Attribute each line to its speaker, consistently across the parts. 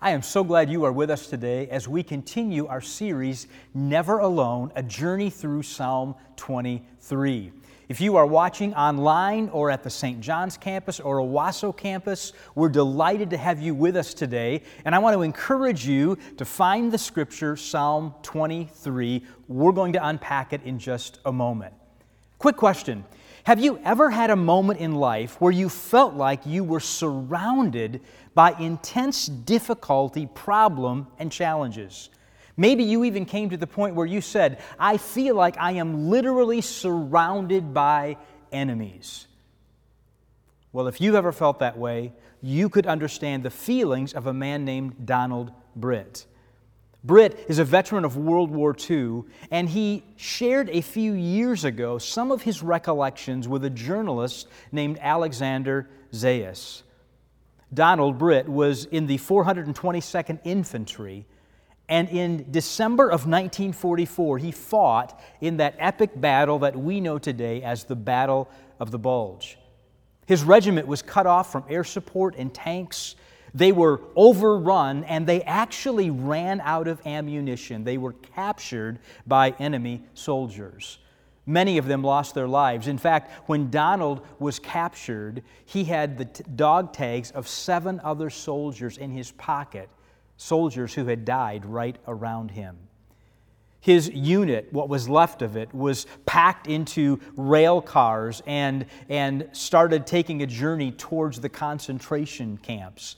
Speaker 1: I am so glad you are with us today as we continue our series, Never Alone, a journey through Psalm 23. If you are watching online or at the St. John's campus or Owasso campus, we're delighted to have you with us today. And I want to encourage you to find the scripture, Psalm 23. We're going to unpack it in just a moment. Quick question. Have you ever had a moment in life where you felt like you were surrounded by intense difficulty, problem, and challenges? Maybe you even came to the point where you said, I feel like I am literally surrounded by enemies. Well, if you've ever felt that way, you could understand the feelings of a man named Donald Britt. Britt is a veteran of World War II, and he shared a few years ago some of his recollections with a journalist named Alexander Zayas. Donald Britt was in the 422nd Infantry, and in December of 1944, he fought in that epic battle that we know today as the Battle of the Bulge. His regiment was cut off from air support and tanks. They were overrun, and they actually ran out of ammunition. They were captured by enemy soldiers. Many of them lost their lives. In fact, when Donald was captured, he had the dog tags of 7 other soldiers in his pocket, soldiers who had died right around him. His unit, what was left of it, was packed into rail cars and started taking a journey towards the concentration camps.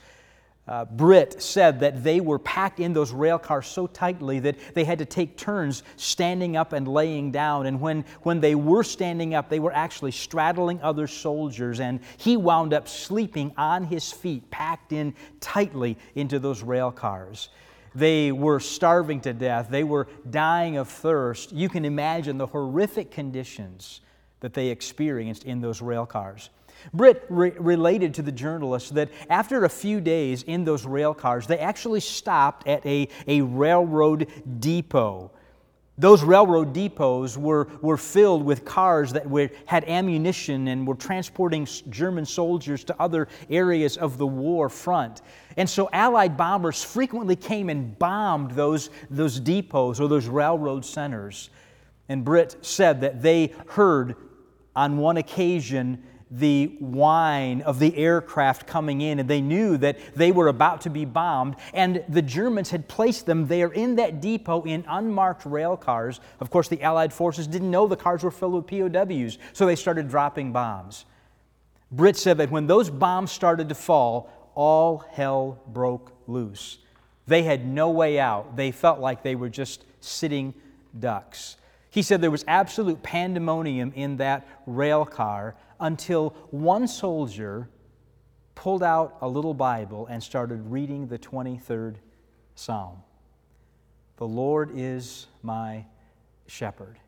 Speaker 1: Britt said that they were packed in those rail cars so tightly that they had to take turns standing up and laying down. And when they were standing up, they were actually straddling other soldiers. And he wound up sleeping on his feet, packed in tightly into those rail cars. They were starving to death. They were dying of thirst. You can imagine the horrific conditions that they experienced in those rail cars. Britt related to the journalist that after a few days in those rail cars, they actually stopped at a railroad depot. Those railroad depots were filled with cars that had ammunition and were transporting German soldiers to other areas of the war front. And so Allied bombers frequently came and bombed those depots or those railroad centers. And Britt said that they heard on one occasion the whine of the aircraft coming in, and they knew that they were about to be bombed, and the Germans had placed them there in that depot in unmarked rail cars. Of course, the Allied forces didn't know the cars were filled with POWs, so they started dropping bombs. Britt said that when those bombs started to fall, all hell broke loose. They had no way out. They felt like they were just sitting ducks. He said there was absolute pandemonium in that rail car until one soldier pulled out a little Bible and started reading the 23rd Psalm. The Lord is my shepherd.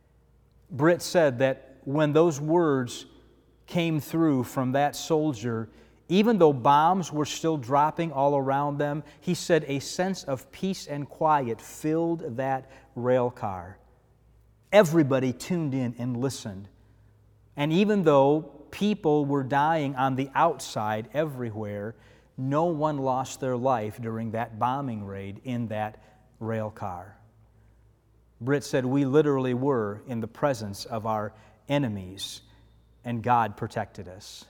Speaker 1: Britt said that when those words came through from that soldier, even though bombs were still dropping all around them, he said a sense of peace and quiet filled that rail car. Everybody tuned in and listened. And even though people were dying on the outside everywhere, no one lost their life during that bombing raid in that rail car. Britt said we literally were in the presence of our enemies, and God protected us.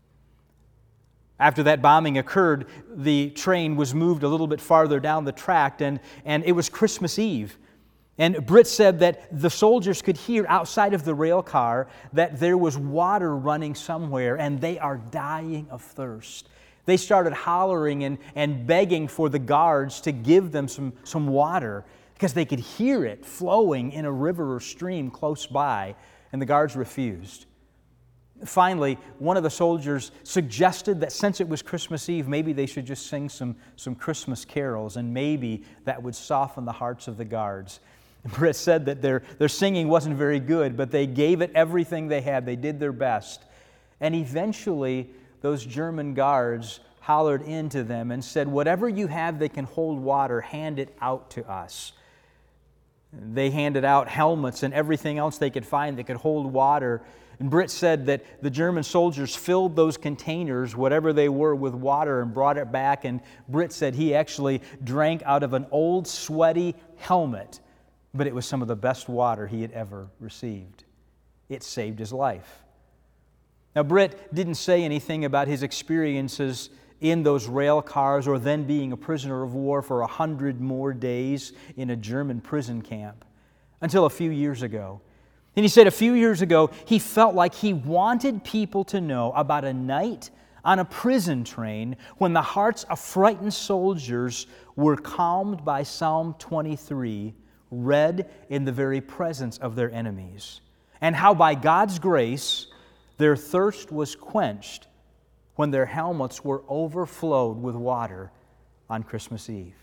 Speaker 1: After that bombing occurred, the train was moved a little bit farther down the track, and it was Christmas Eve. And Britt said that the soldiers could hear outside of the rail car that there was water running somewhere, and they are dying of thirst. They started hollering and begging for the guards to give them some water because they could hear it flowing in a river or stream close by, and the guards refused. Finally, one of the soldiers suggested that since it was Christmas Eve, maybe they should just sing some Christmas carols, and maybe that would soften the hearts of the guards. Britt said that their singing wasn't very good, but they gave it everything they had. They did their best. And eventually, those German guards hollered into them and said, whatever you have that can hold water, hand it out to us. They handed out helmets and everything else they could find that could hold water. And Britt said that the German soldiers filled those containers, whatever they were, with water and brought it back. And Britt said he actually drank out of an old sweaty helmet, but it was some of the best water he had ever received. It saved his life. Now, Britt didn't say anything about his experiences in those rail cars or then being a prisoner of war for 100 more days in a German prison camp until a few years ago. And he said a few years ago, he felt like he wanted people to know about a night on a prison train when the hearts of frightened soldiers were calmed by Psalm 23, read in the very presence of their enemies, and how by God's grace their thirst was quenched when their helmets were overflowed with water on Christmas Eve.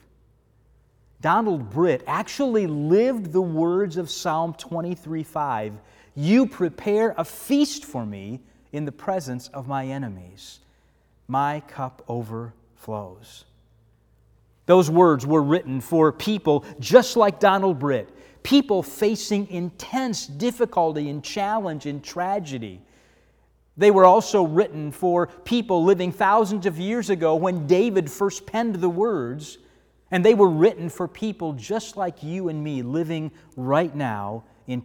Speaker 1: Donald Britt actually lived the words of Psalm 23:5. You prepare a feast for me in the presence of my enemies. My cup overflows. Those words were written for people just like Donald Britt, people facing intense difficulty and challenge and tragedy. They were also written for people living thousands of years ago when David first penned the words, and they were written for people just like you and me living right now in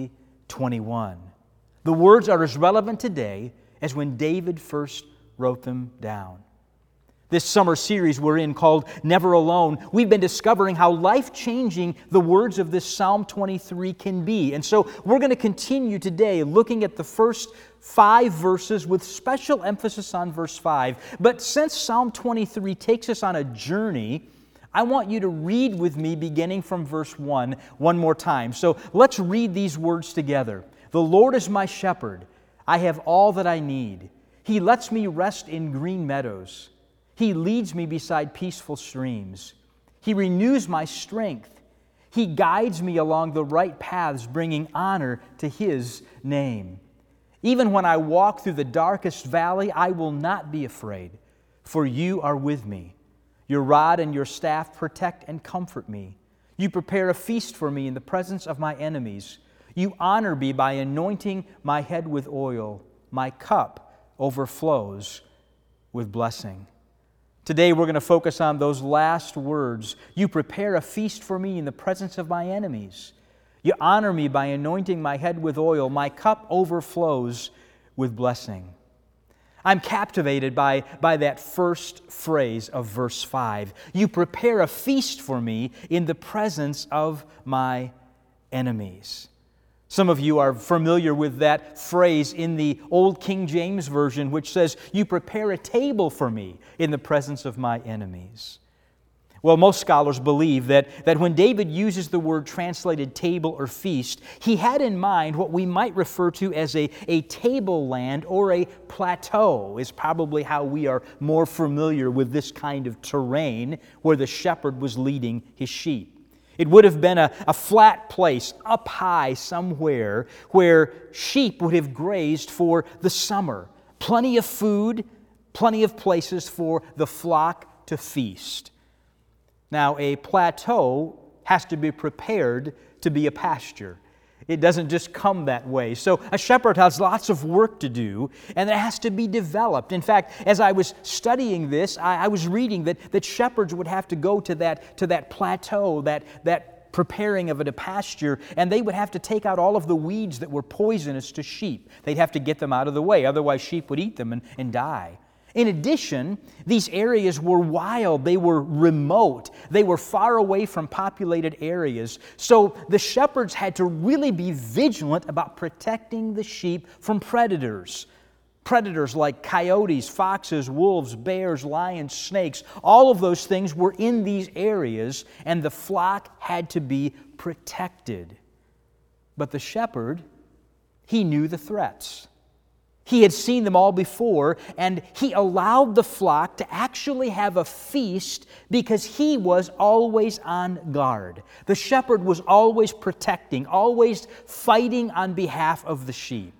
Speaker 1: 2021. The words are as relevant today as when David first wrote them down. This summer series we're in called Never Alone, we've been discovering how life-changing the words of this Psalm 23 can be. And so we're going to continue today looking at the first 5 verses with special emphasis on verse 5. But since Psalm 23 takes us on a journey, I want you to read with me beginning from verse 1 one more time. So let's read these words together. The Lord is my shepherd. I have all that I need. He lets me rest in green meadows. He leads me beside peaceful streams. He renews my strength. He guides me along the right paths, bringing honor to His name. Even when I walk through the darkest valley, I will not be afraid, for You are with me. Your rod and Your staff protect and comfort me. You prepare a feast for me in the presence of my enemies. You honor me by anointing my head with oil. My cup overflows with blessing. Today we're going to focus on those last words. You prepare a feast for me in the presence of my enemies. You honor me by anointing my head with oil. My cup overflows with blessing. I'm captivated by that first phrase of verse 5. You prepare a feast for me in the presence of my enemies. Some of you are familiar with that phrase in the Old King James Version, which says, You prepare a table for me in the presence of my enemies. Well, most scholars believe that when David uses the word translated table or feast, he had in mind what we might refer to as a tableland or a plateau, is probably how we are more familiar with this kind of terrain where the shepherd was leading his sheep. It would have been a flat place up high somewhere where sheep would have grazed for the summer. Plenty of food, plenty of places for the flock to feast. Now, a plateau has to be prepared to be a pasture. It doesn't just come that way. So a shepherd has lots of work to do, and it has to be developed. In fact, as I was studying this, I was reading that shepherds would have to go to that plateau, that preparing of a pasture, and they would have to take out all of the weeds that were poisonous to sheep. They'd have to get them out of the way, otherwise sheep would eat them and die. In addition, these areas were wild, they were remote, they were far away from populated areas. So the shepherds had to really be vigilant about protecting the sheep from predators. Predators like coyotes, foxes, wolves, bears, lions, snakes, all of those things were in these areas, and the flock had to be protected. But the shepherd, he knew the threats. He had seen them all before, and he allowed the flock to actually have a feast because he was always on guard. The shepherd was always protecting, always fighting on behalf of the sheep.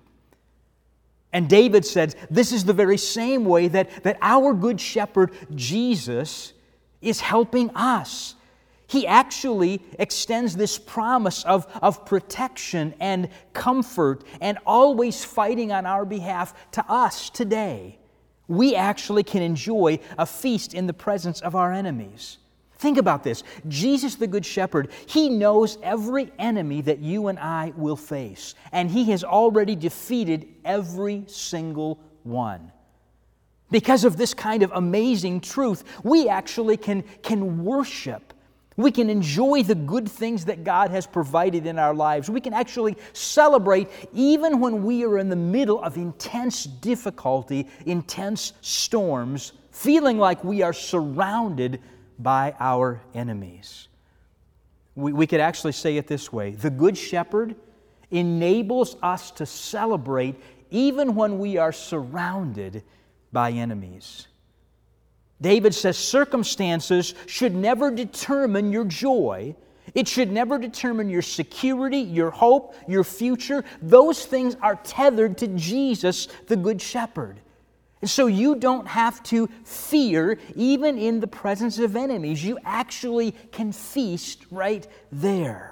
Speaker 1: And David said, this is the very same way that our good shepherd, Jesus, is helping us. He actually extends this promise of protection and comfort and always fighting on our behalf to us today. We actually can enjoy a feast in the presence of our enemies. Think about this. Jesus, the Good Shepherd, He knows every enemy that you and I will face, and He has already defeated every single one. Because of this kind of amazing truth, we actually can worship. We can enjoy the good things that God has provided in our lives. We can actually celebrate even when we are in the middle of intense difficulty, intense storms, feeling like we are surrounded by our enemies. We could actually say it this way: the Good Shepherd enables us to celebrate even when we are surrounded by enemies. David says circumstances should never determine your joy. It should never determine your security, your hope, your future. Those things are tethered to Jesus, the Good Shepherd. And so you don't have to fear even in the presence of enemies. You actually can feast right there.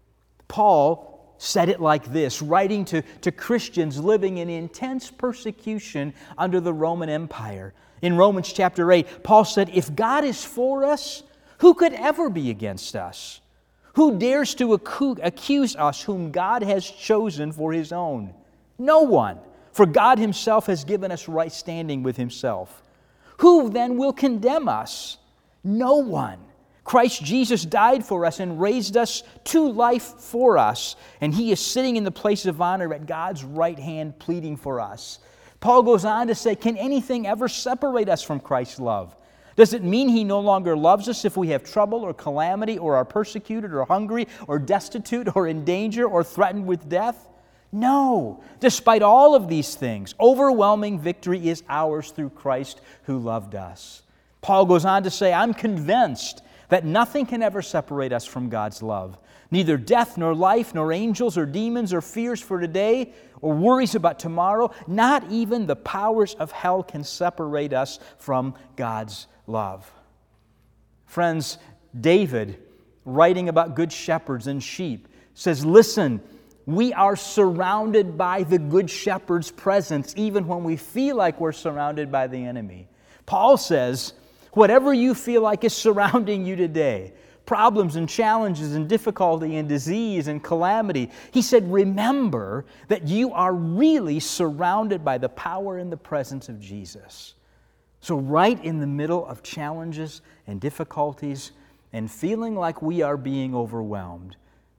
Speaker 1: Paul said it like this, writing to Christians living in intense persecution under the Roman Empire. In Romans chapter 8, Paul said, "If God is for us, who could ever be against us? Who dares to accuse us whom God has chosen for His own? No one, for God Himself has given us right standing with Himself. Who then will condemn us? No one. Christ Jesus died for us and raised us to life for us, and He is sitting in the place of honor at God's right hand pleading for us." Paul goes on to say, can anything ever separate us from Christ's love? Does it mean He no longer loves us if we have trouble or calamity or are persecuted or hungry or destitute or in danger or threatened with death? No. Despite all of these things, overwhelming victory is ours through Christ who loved us. Paul goes on to say, I'm convinced that nothing can ever separate us from God's love. Neither death nor life nor angels or demons or fears for today or worries about tomorrow, not even the powers of hell can separate us from God's love. Friends, David, writing about good shepherds and sheep, says, listen, we are surrounded by the Good Shepherd's presence even when we feel like we're surrounded by the enemy. Paul says, whatever you feel like is surrounding you today, problems and challenges and difficulty and disease and calamity, he said, remember that you are really surrounded by the power and the presence of Jesus. So right in the middle of challenges and difficulties and feeling like we are being overwhelmed,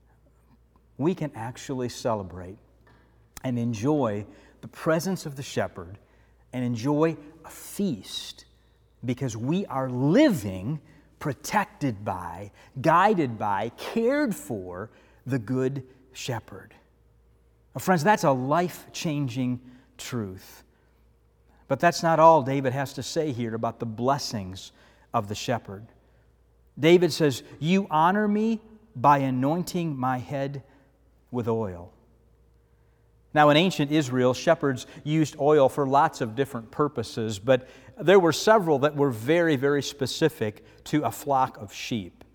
Speaker 1: we can actually celebrate and enjoy the presence of the shepherd and enjoy a feast because we are living protected by, guided by, cared for the Good Shepherd. Now, friends, that's a life-changing truth. But that's not all David has to say here about the blessings of the shepherd. David says, you honor me by anointing my head with oil. Now, in ancient Israel, shepherds used oil for lots of different purposes, but there were several that were very, very specific to a flock of sheep.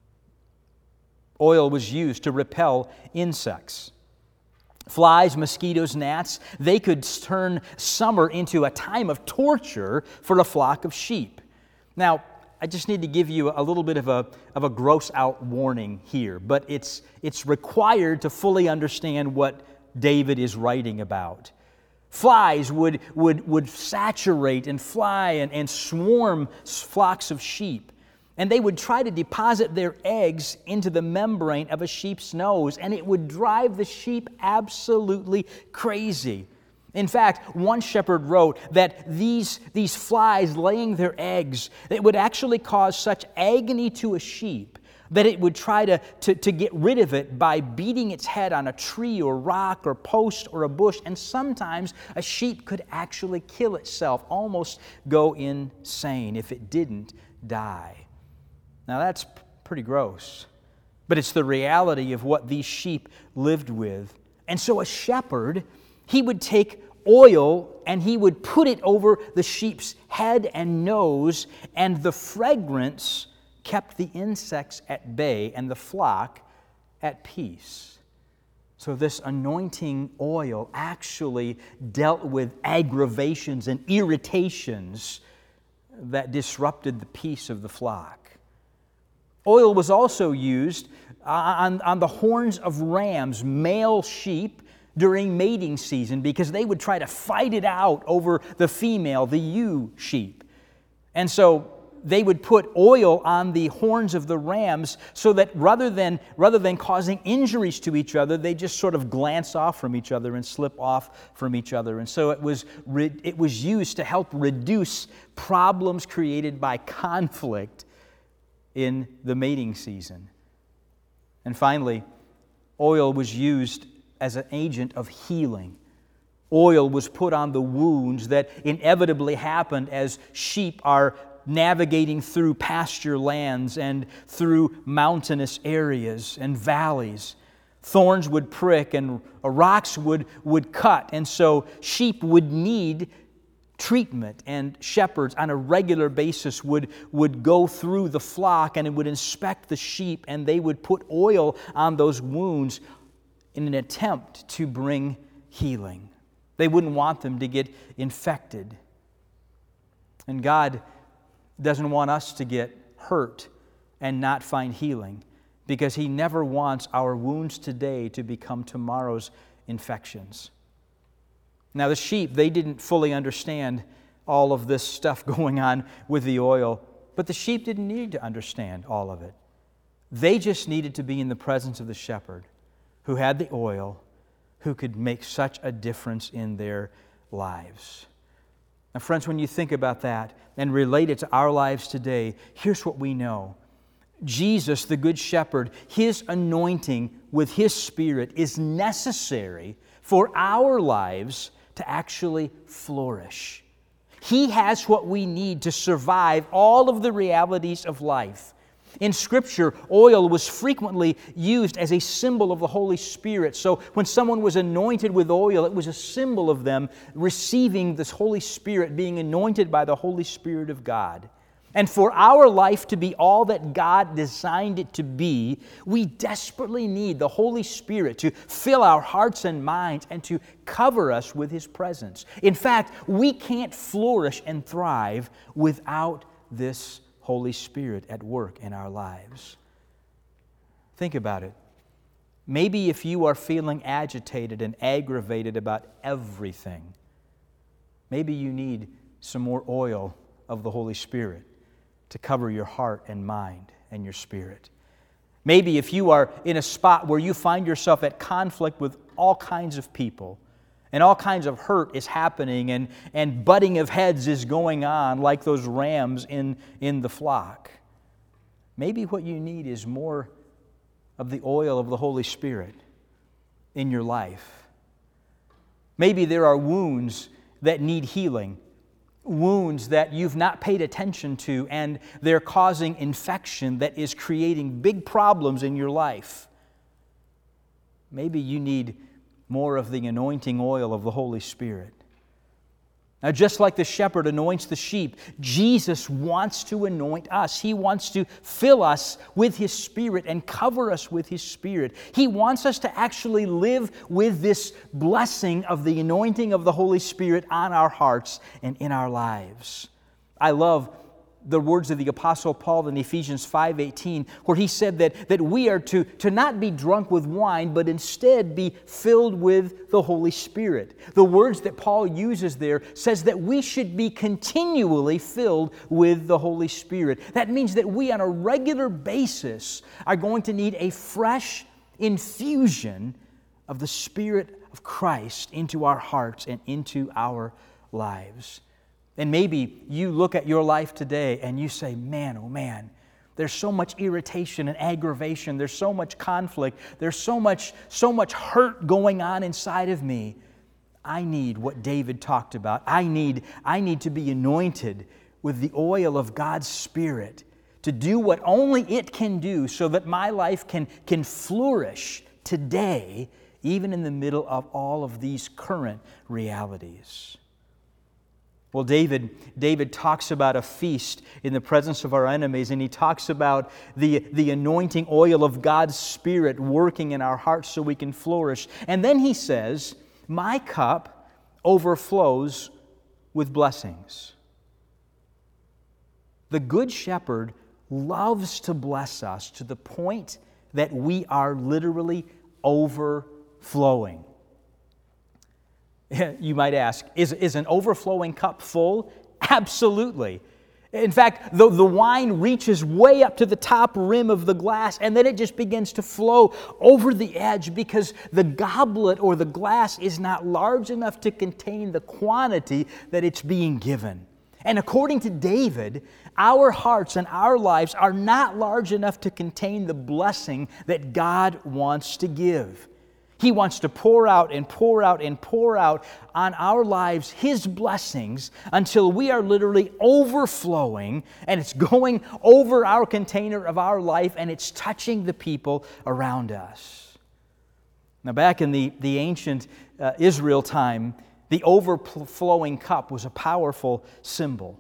Speaker 1: Oil was used to repel insects. Flies, mosquitoes, gnats, they could turn summer into a time of torture for a flock of sheep. Now, I just need to give you a little bit of a gross out warning here, but it's required to fully understand what David is writing about. Flies would saturate and fly and swarm flocks of sheep. And they would try to deposit their eggs into the membrane of a sheep's nose, and it would drive the sheep absolutely crazy. In fact, one shepherd wrote that these flies laying their eggs, it would actually cause such agony to a sheep that it would try to get rid of it by beating its head on a tree or rock or post or a bush, and sometimes a sheep could actually kill itself, almost go insane if it didn't die. Now that's pretty gross, but it's the reality of what these sheep lived with. And so a shepherd, he would take oil and he would put it over the sheep's head and nose, and the fragrance kept the insects at bay and the flock at peace. So this anointing oil actually dealt with aggravations and irritations that disrupted the peace of the flock. Oil was also used on the horns of rams, male sheep, during mating season because they would try to fight it out over the female, the ewe sheep. And so they would put oil on the horns of the rams so that rather than causing injuries to each other, they just sort of glance off from each other and slip off from each other. And so it was used to help reduce problems created by conflict in the mating season. And finally, oil was used as an agent of healing. Oil was put on the wounds that inevitably happened as sheep are navigating through pasture lands and through mountainous areas and valleys. Thorns would prick and rocks would cut, and so sheep would need treatment, and shepherds on a regular basis would go through the flock and would inspect the sheep, and they would put oil on those wounds in an attempt to bring healing. They wouldn't want them to get infected. And God doesn't want us to get hurt and not find healing, because He never wants our wounds today to become tomorrow's infections. Now the sheep, they didn't fully understand all of this stuff going on with the oil, but the sheep didn't need to understand all of it. They just needed to be in the presence of the shepherd who had the oil, who could make such a difference in their lives. Now, friends, when you think about that and relate it to our lives today, here's what we know. Jesus, the Good Shepherd, His anointing with His Spirit is necessary for our lives to actually flourish. He has what we need to survive all of the realities of life. In Scripture, oil was frequently used as a symbol of the Holy Spirit. So when someone was anointed with oil, it was a symbol of them receiving this Holy Spirit, being anointed by the Holy Spirit of God. And for our life to be all that God designed it to be, we desperately need the Holy Spirit to fill our hearts and minds and to cover us with His presence. In fact, we can't flourish and thrive without this Holy Spirit at work in our lives. Think about it. Maybe if you are feeling agitated and aggravated about everything, maybe you need some more oil of the Holy Spirit to cover your heart and mind and your spirit. Maybe if you are in a spot where you find yourself at conflict with all kinds of people, and all kinds of hurt is happening, and butting of heads is going on like those rams in the flock. Maybe what you need is more of the oil of the Holy Spirit in your life. Maybe there are wounds that need healing, wounds that you've not paid attention to, and they're causing infection that is creating big problems in your life. Maybe you need more of the anointing oil of the Holy Spirit. Now, just like the shepherd anoints the sheep, Jesus wants to anoint us. He wants to fill us with His Spirit and cover us with His Spirit. He wants us to actually live with this blessing of the anointing of the Holy Spirit on our hearts and in our lives. I love the words of the Apostle Paul in Ephesians 5:18, where he said that we are to not be drunk with wine, but instead be filled with the Holy Spirit. The words that Paul uses there says that we should be continually filled with the Holy Spirit. That means that we on a regular basis are going to need a fresh infusion of the Spirit of Christ into our hearts and into our lives. And maybe you look at your life today and you say, man, oh man, there's so much irritation and aggravation. There's so much conflict. There's so much hurt going on inside of me. I need what David talked about. I need to be anointed with the oil of God's Spirit to do what only it can do so that my life can flourish today, even in the middle of all of these current realities. Well, David talks about a feast in the presence of our enemies, and he talks about the anointing oil of God's Spirit working in our hearts so we can flourish. And then he says, "My cup overflows with blessings." The Good Shepherd loves to bless us to the point that we are literally overflowing. You might ask, is an overflowing cup full? Absolutely. In fact, the wine reaches way up to the top rim of the glass, and then it just begins to flow over the edge because the goblet or the glass is not large enough to contain the quantity that it's being given. And according to David, our hearts and our lives are not large enough to contain the blessing that God wants to give. He wants to pour out and pour out and pour out on our lives His blessings until we are literally overflowing and it's going over our container of our life and it's touching the people around us. Now, back in the ancient Israel time, the overflowing cup was a powerful symbol.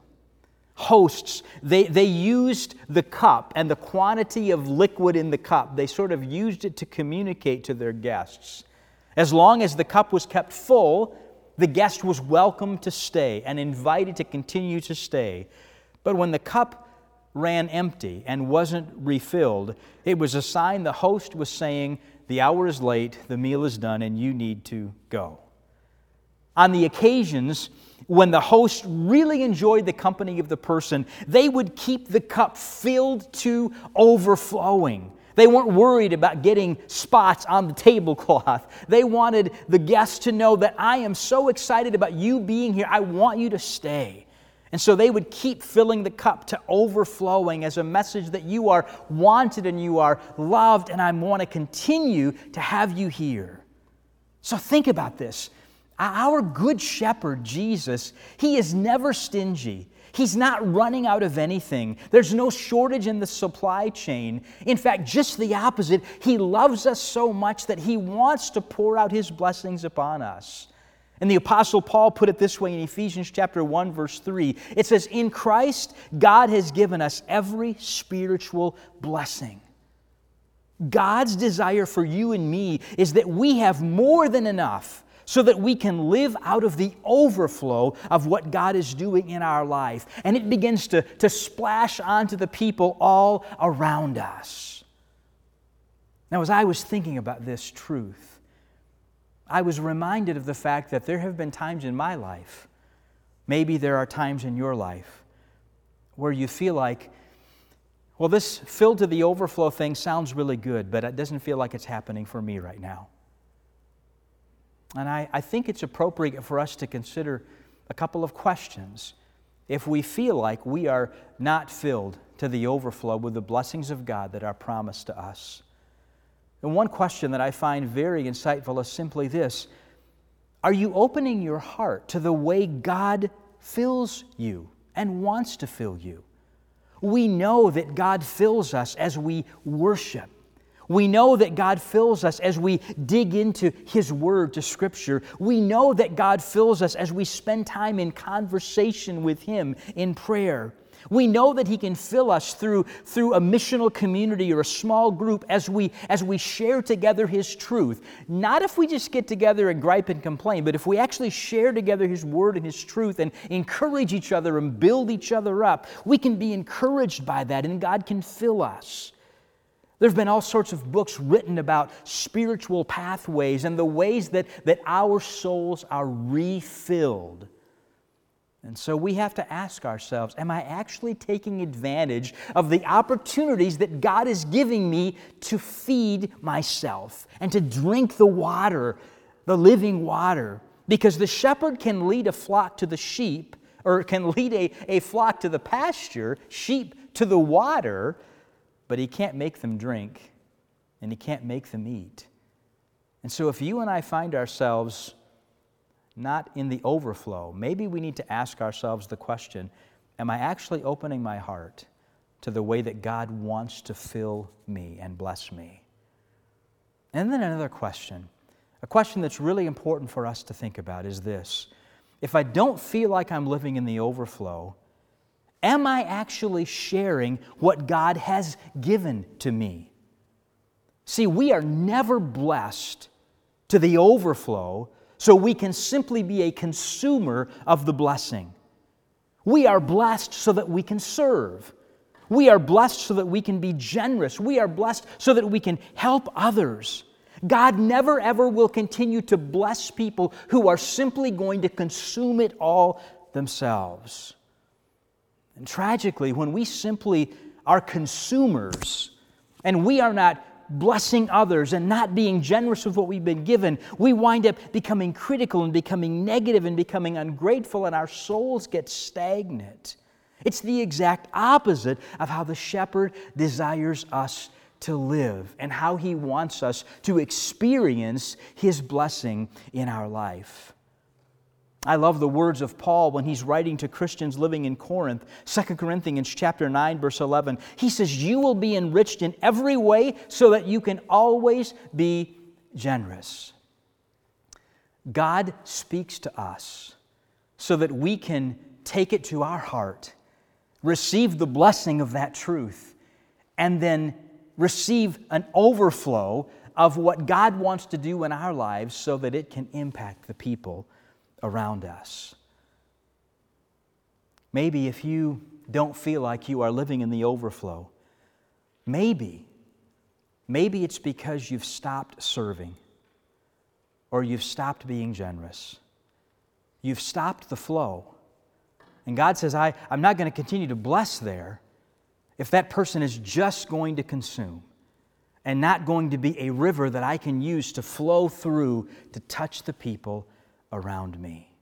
Speaker 1: Hosts, they used the cup and the quantity of liquid in the cup. They sort of used it to communicate to their guests. As long as the cup was kept full, the guest was welcome to stay and invited to continue to stay. But when the cup ran empty and wasn't refilled, it was a sign the host was saying, "The hour is late, the meal is done, and you need to go." On the occasions when the host really enjoyed the company of the person, they would keep the cup filled to overflowing. They weren't worried about getting spots on the tablecloth. They wanted the guests to know that I am so excited about you being here. I want you to stay. And so they would keep filling the cup to overflowing as a message that you are wanted and you are loved, and I want to continue to have you here. So think about this. Our Good Shepherd, Jesus, He is never stingy. He's not running out of anything. There's no shortage in the supply chain. In fact, just the opposite. He loves us so much that He wants to pour out His blessings upon us. And the Apostle Paul put it this way in Ephesians chapter 1, verse 3. It says, "In Christ, God has given us every spiritual blessing." God's desire for you and me is that we have more than enough so that we can live out of the overflow of what God is doing in our life. And it begins to splash onto the people all around us. Now, as I was thinking about this truth, I was reminded of the fact that there have been times in my life, maybe there are times in your life, where you feel like, well, this filled to the overflow thing sounds really good, but it doesn't feel like it's happening for me right now. And I think it's appropriate for us to consider a couple of questions if we feel like we are not filled to the overflow with the blessings of God that are promised to us. And one question that I find very insightful is simply this: are you opening your heart to the way God fills you and wants to fill you? We know that God fills us as we worship. We know that God fills us as we dig into His Word, to Scripture. We know that God fills us as we spend time in conversation with Him in prayer. We know that He can fill us through a missional community or a small group as we share together His truth. Not if we just get together and gripe and complain, but if we actually share together His Word and His truth and encourage each other and build each other up, we can be encouraged by that and God can fill us. There have been all sorts of books written about spiritual pathways and the ways that our souls are refilled. And so we have to ask ourselves, am I actually taking advantage of the opportunities that God is giving me to feed myself and to drink the water, the living water? Because the shepherd can lead a flock to the sheep, or can lead a flock to the pasture, sheep to the water, but he can't make them drink, and he can't make them eat. And so if you and I find ourselves not in the overflow, maybe we need to ask ourselves the question, am I actually opening my heart to the way that God wants to fill me and bless me? And then another question, a question that's really important for us to think about is this: if I don't feel like I'm living in the overflow, am I actually sharing what God has given to me? See, we are never blessed to the overflow so we can simply be a consumer of the blessing. We are blessed so that we can serve. We are blessed so that we can be generous. We are blessed so that we can help others. God never ever will continue to bless people who are simply going to consume it all themselves. And tragically, when we simply are consumers and we are not blessing others and not being generous with what we've been given, we wind up becoming critical and becoming negative and becoming ungrateful, and our souls get stagnant. It's the exact opposite of how the shepherd desires us to live and how he wants us to experience his blessing in our life. I love the words of Paul when he's writing to Christians living in Corinth. 2 Corinthians chapter 9, verse 11. He says, "You will be enriched in every way so that you can always be generous." God speaks to us so that we can take it to our heart, receive the blessing of that truth, and then receive an overflow of what God wants to do in our lives so that it can impact the people around us. Maybe if you don't feel like you are living in the overflow, maybe it's because you've stopped serving or you've stopped being generous. You've stopped the flow. And God says, I'm not going to continue to bless there if that person is just going to consume and not going to be a river that I can use to flow through to touch the people around me.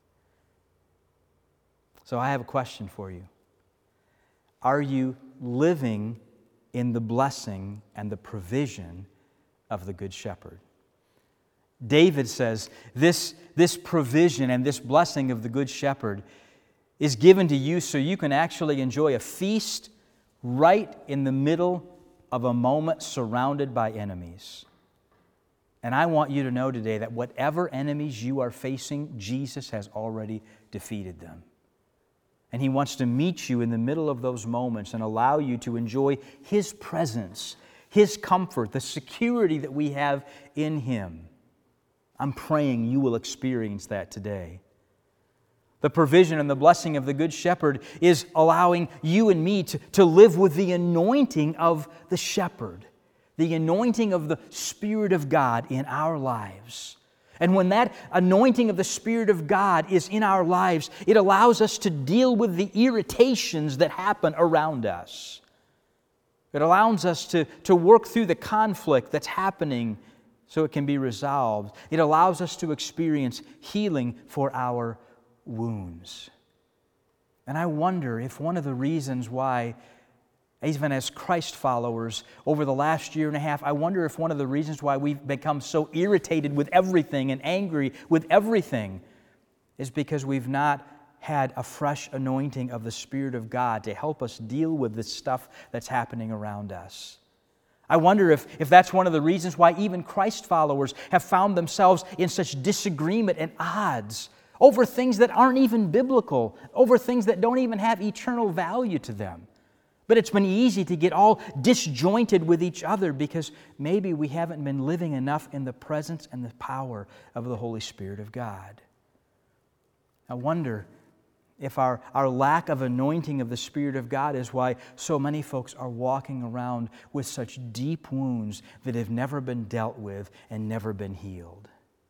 Speaker 1: So I have a question for you. Are you living in the blessing and the provision of the Good Shepherd? David says this provision and this blessing of the Good Shepherd is given to you so you can actually enjoy a feast right in the middle of a moment surrounded by enemies. And I want you to know today that whatever enemies you are facing, Jesus has already defeated them. And He wants to meet you in the middle of those moments and allow you to enjoy His presence, His comfort, the security that we have in Him. I'm praying you will experience that today. The provision and the blessing of the Good Shepherd is allowing you and me to live with the anointing of the Shepherd, the anointing of the Spirit of God in our lives. And when that anointing of the Spirit of God is in our lives, it allows us to deal with the irritations that happen around us. It allows us to work through the conflict that's happening so it can be resolved. It allows us to experience healing for our wounds. And I wonder if one of the reasons why, even as Christ followers over the last year and a half, I wonder if one of the reasons why we've become so irritated with everything and angry with everything is because we've not had a fresh anointing of the Spirit of God to help us deal with the stuff that's happening around us. I wonder if that's one of the reasons why even Christ followers have found themselves in such disagreement and odds over things that aren't even biblical, over things that don't even have eternal value to them. But it's been easy to get all disjointed with each other because maybe we haven't been living enough in the presence and the power of the Holy Spirit of God. I wonder if our lack of anointing of the Spirit of God is why so many folks are walking around with such deep wounds that have never been dealt with and never been healed.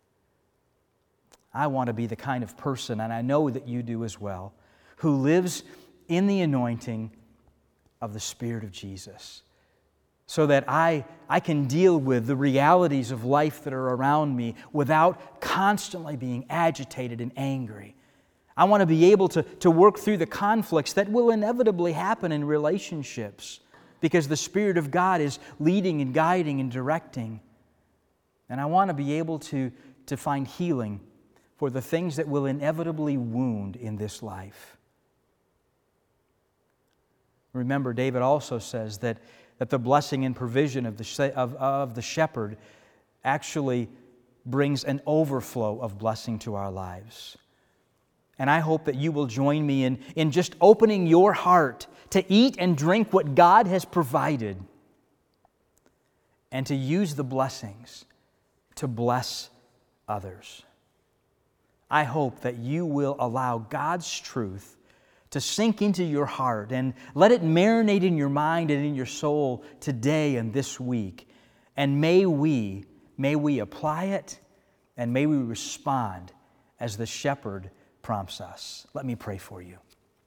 Speaker 1: I want to be the kind of person, and I know that you do as well, who lives in the anointing of the Spirit of Jesus so that I can deal with the realities of life that are around me without constantly being agitated and angry. I want to be able to work through the conflicts that will inevitably happen in relationships because the Spirit of God is leading and guiding and directing. And I want to be able to find healing for the things that will inevitably wound in this life. Remember, David also says that the blessing and provision of the shepherd actually brings an overflow of blessing to our lives. And I hope that you will join me in just opening your heart to eat and drink what God has provided and to use the blessings to bless others. I hope that you will allow God's truth to sink into your heart and let it marinate in your mind and in your soul today and this week. And may we apply it, and may we respond as the shepherd prompts us. Let me pray for you.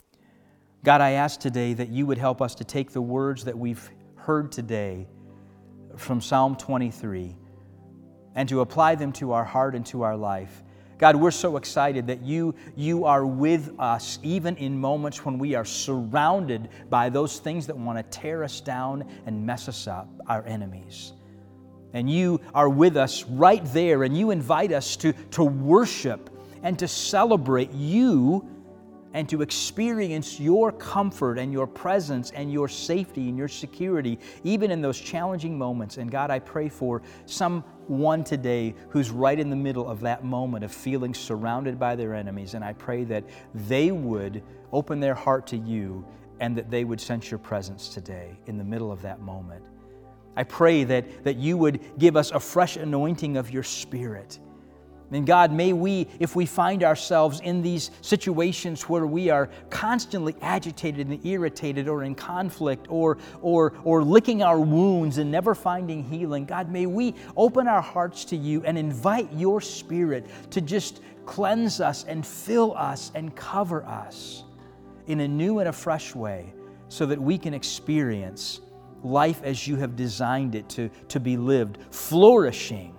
Speaker 1: God, I ask today that you would help us to take the words that we've heard today from Psalm 23 and to apply them to our heart and to our life. God, we're so excited that you are with us even in moments when we are surrounded by those things that want to tear us down and mess us up, our enemies. And you are with us right there, and you invite us to worship and to celebrate you and to experience your comfort and your presence and your safety and your security, even in those challenging moments. And God, I pray for someone today who's right in the middle of that moment of feeling surrounded by their enemies. And I pray that they would open their heart to you and that they would sense your presence today in the middle of that moment. I pray that you would give us a fresh anointing of your Spirit. And God, may we, if we find ourselves in these situations where we are constantly agitated and irritated or in conflict or licking our wounds and never finding healing, God, may we open our hearts to you and invite your Spirit to just cleanse us and fill us and cover us in a new and a fresh way so that we can experience life as you have designed it to be lived, flourishing.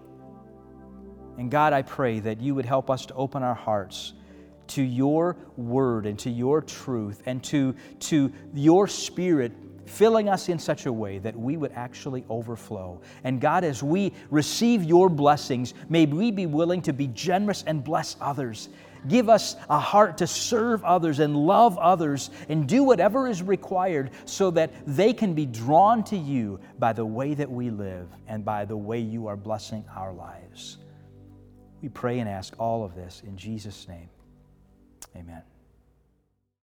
Speaker 1: And God, I pray that you would help us to open our hearts to your word and to your truth and to your Spirit filling us in such a way that we would actually overflow. And God, as we receive your blessings, may we be willing to be generous and bless others. Give us a heart to serve others and love others and do whatever is required so that they can be drawn to you by the way that we live and by the way you are blessing our lives. We pray and ask all of this in Jesus' name. Amen.